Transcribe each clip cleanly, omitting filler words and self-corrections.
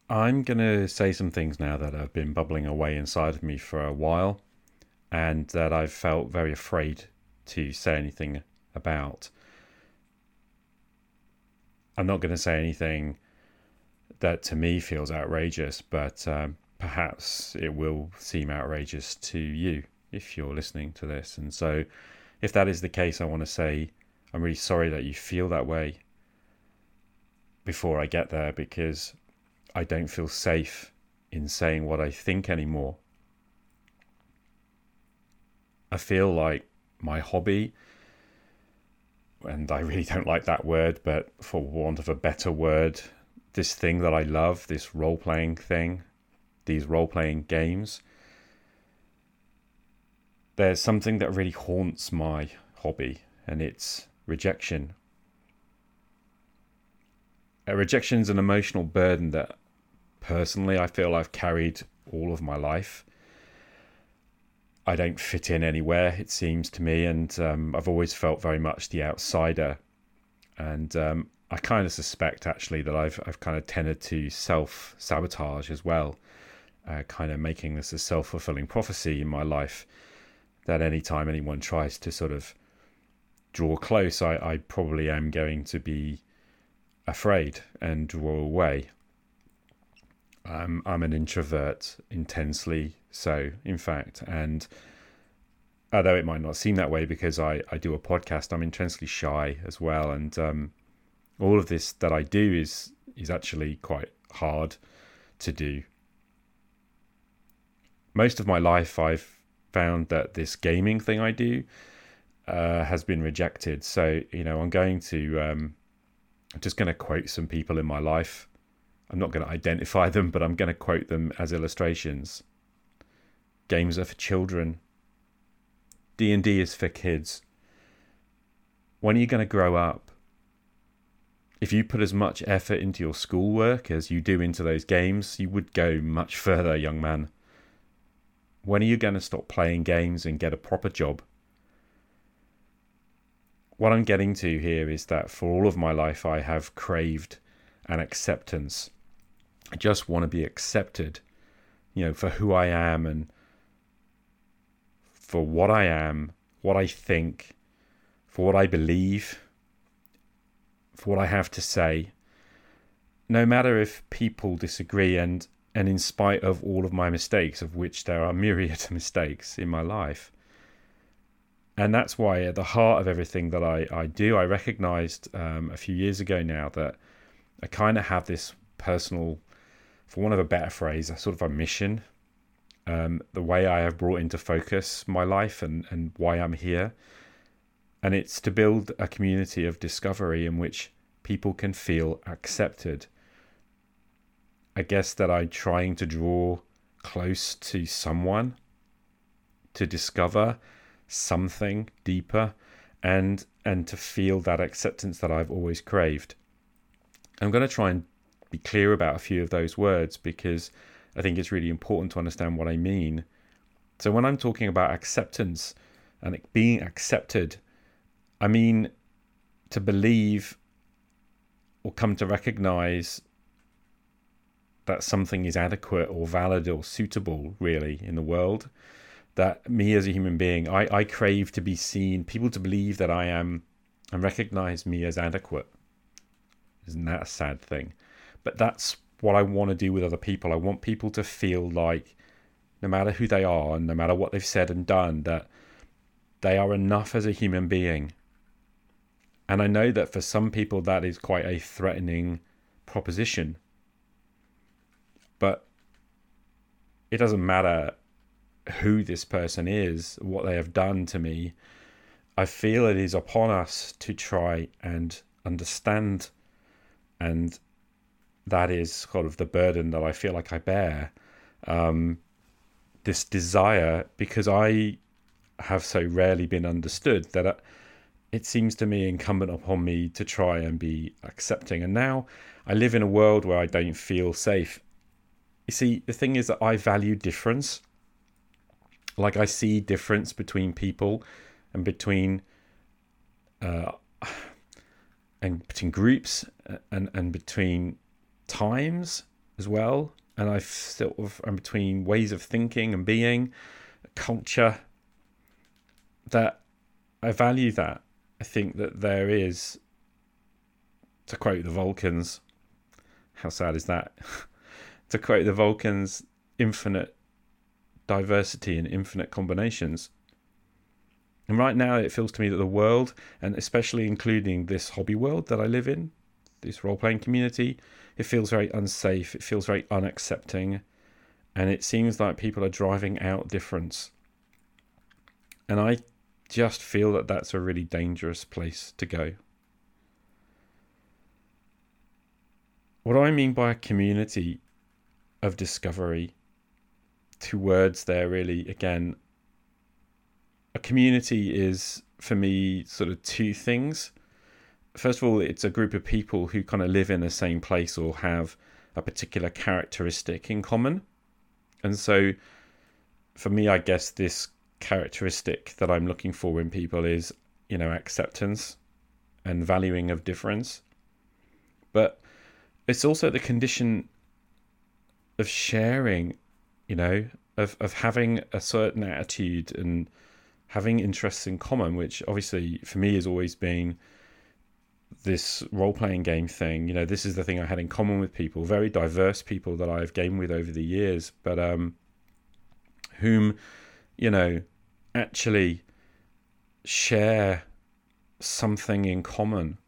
I'm going to say some things now that have been bubbling away inside of me for a while and that I've felt very afraid to say anything about. I'm not going to say anything that to me feels outrageous, but perhaps it will seem outrageous to you if you're listening to this. And so, if that is the case, I want to say I'm really sorry that you feel that way before I get there because I don't feel safe in saying what I think anymore. I feel like my hobby, and I really don't like that word, but for want of a better word, this thing that I love, this role playing thing, these role playing games, there's something that really haunts my hobby, and it's rejection. Rejection is an emotional burden that personally I feel I've carried all of my life. I don't fit in anywhere, it seems to me, and I've always felt very much the outsider. And I kind of suspect actually that I've kind of tended to self sabotage as well, kind of making this a self fulfilling prophecy in my life that anytime anyone tries to sort of draw close, I probably am going to be afraid and draw away. I'm an introvert, intensely so, in fact. And although it might not seem that way because I do a podcast, I'm intensely shy as well. And all of this that I do is actually quite hard to do. Most of my life, I've found that this gaming thing I do has been rejected. So, I'm going to, I'm just going to quote some people in my life. I'm not going to identify them, but I'm going to quote them as illustrations. Games are for children. D&D is for kids. When are you going to grow up? If you put as much effort into your schoolwork as you do into those games, you would go much further, young man. When are you going to stop playing games and get a proper job? What I'm getting to here is that for all of my life, I have craved an acceptance. I just want to be accepted, for who I am and for what I am, what I think, for what I believe, for what I have to say, no matter if people disagree and in spite of all of my mistakes, of which there are myriad mistakes in my life. And that's why at the heart of everything that I do, I recognized a few years ago now that I kind of have this personal, for want of a better phrase, a sort of a mission. The way I have brought into focus my life and why I'm here. And it's to build a community of discovery in which people can feel accepted. I guess that I'm trying to draw close to someone to discover something deeper and to feel that acceptance that I've always craved. I'm going to try and be clear about a few of those words because I think it's really important to understand what I mean. So when I'm talking about acceptance and being accepted, I mean to believe or come to recognize that something is adequate or valid or suitable really in the world. That me as a human being, I crave to be seen, people to believe that I am and recognize me as adequate. Isn't that a sad thing? But that's what I want to do with other people. I want people to feel like no matter who they are and no matter what they've said and done, that they are enough as a human being. And I know that for some people that is quite a threatening proposition. But it doesn't matter who this person is, what they have done to me. I feel it is upon us to try and understand, and that is sort of the burden that I feel like I bear. This desire, because I have so rarely been understood, that it seems to me incumbent upon me to try and be accepting. And now I live in a world where I don't feel safe. You see, the thing is that I value difference. Like I see difference between people and between groups and between times as well. And I sort of am between ways of thinking and being, culture, that I value that. I think that there is, to quote the Vulcans, how sad is that? To quote the Vulcans, infinite diversity and infinite combinations. And right now it feels to me that the world, and especially including this hobby world that I live in, this role-playing community, it feels very unsafe, it feels very unaccepting, and it seems like people are driving out difference. And I just feel that that's a really dangerous place to go. What I mean by a community of discovery, two words there really, again, a community is, for me, sort of two things. First of all, it's a group of people who kind of live in the same place or have a particular characteristic in common. And so for me, I guess this characteristic that I'm looking for in people is, acceptance and valuing of difference. But it's also the condition of sharing, of having a certain attitude and having interests in common, which obviously for me has always been this role-playing game thing. This is the thing I had in common with people, very diverse people that I've gamed with over the years, but whom, actually share something in common.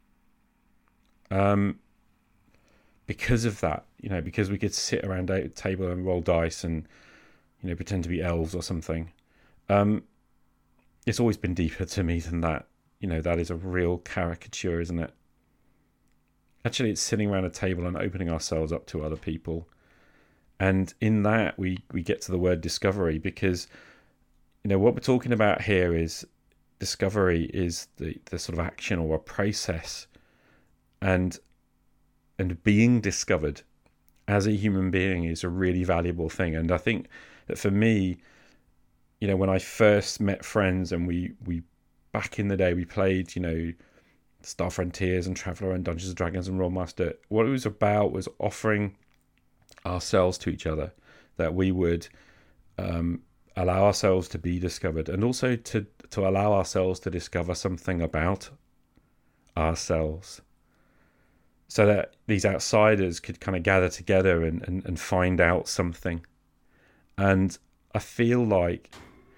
Because of that, because we could sit around a table and roll dice and, pretend to be elves or something. It's always been deeper to me than that. That is a real caricature, isn't it? Actually, it's sitting around a table and opening ourselves up to other people. And in that, we get to the word discovery, because, what we're talking about here is discovery is the sort of action or a process, and being discovered as a human being is a really valuable thing. And I think that for me, when I first met friends and we back in the day, we played, Star Frontiers and Traveller and Dungeons and Dragons and Rolemaster. What it was about was offering ourselves to each other, that we would allow ourselves to be discovered, and also to allow ourselves to discover something about ourselves, so that these outsiders could kind of gather together and find out something. And I feel like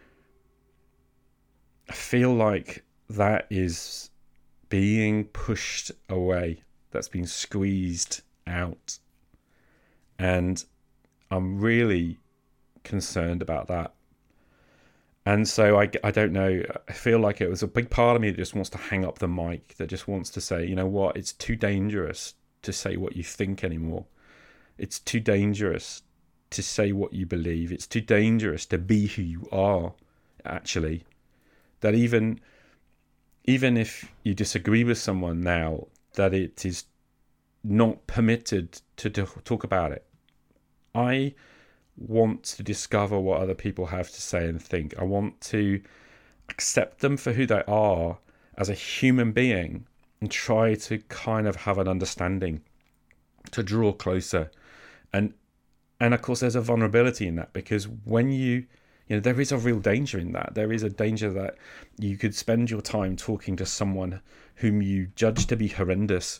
that is being pushed away, that's being squeezed out. And I'm really concerned about that. And so I don't know, I feel like it was a big part of me that just wants to hang up the mic, that just wants to say, it's too dangerous to say what you think anymore. It's too dangerous to say what you believe. It's too dangerous to be who you are, actually. That even if you disagree with someone now, that it is not permitted to talk about it. I want to discover what other people have to say and think. I want to accept them for who they are as a human being and try to kind of have an understanding, to draw closer. And of course there's a vulnerability in that, because when there is a real danger in that. There is a danger that you could spend your time talking to someone whom you judge to be horrendous,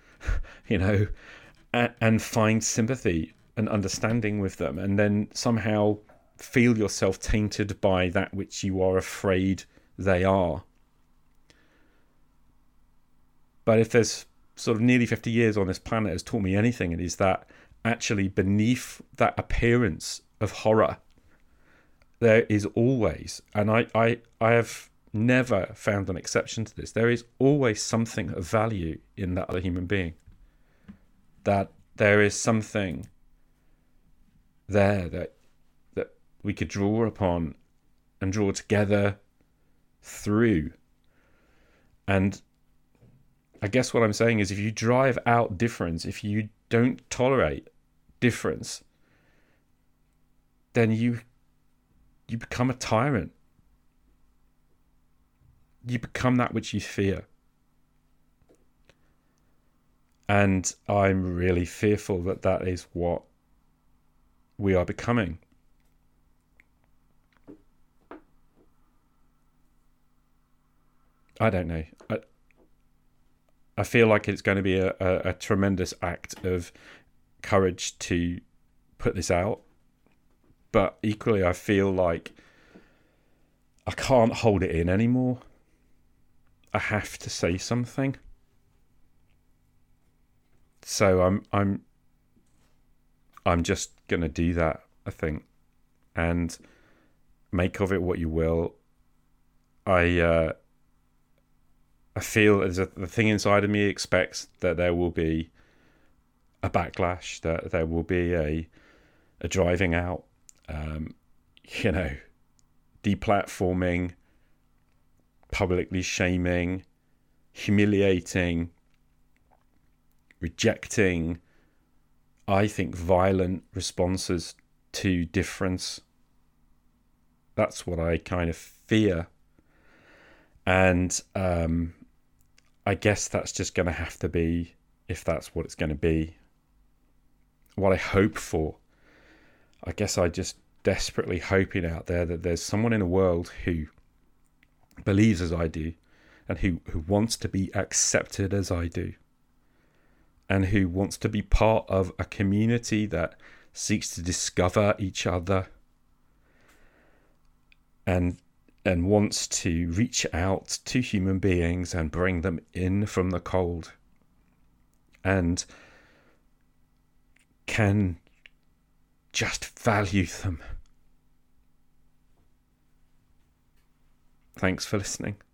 and find sympathy and understanding with them, and then somehow feel yourself tainted by that which you are afraid they are. But if there's sort of nearly 50 years on this planet has taught me anything, it is that actually beneath that appearance of horror, there is always, and I have never found an exception to this, there is always something of value in that other human being. That there is something there that we could draw upon and draw together through. And I guess what I'm saying is, if you drive out difference, if you don't tolerate difference, then you become a tyrant. You become that which you fear. And I'm really fearful that that is what we are becoming. I don't know. I feel like it's going to be a tremendous act of courage to put this out. But equally, I feel like I can't hold it in anymore. I have to say something. So I'm just gonna do that, I think, and make of it what you will. I feel as the thing inside of me expects that there will be a backlash, that there will be a driving out, you know, deplatforming, publicly shaming, humiliating, rejecting, I think, violent responses to difference. That's what I kind of fear. And I guess that's just going to have to be, if that's what it's going to be, what I hope for. I guess I just desperately hoping out there that there's someone in the world who believes as I do, and who wants to be accepted as I do, and who wants to be part of a community that seeks to discover each other and wants to reach out to human beings and bring them in from the cold, and can just value them. Thanks for listening.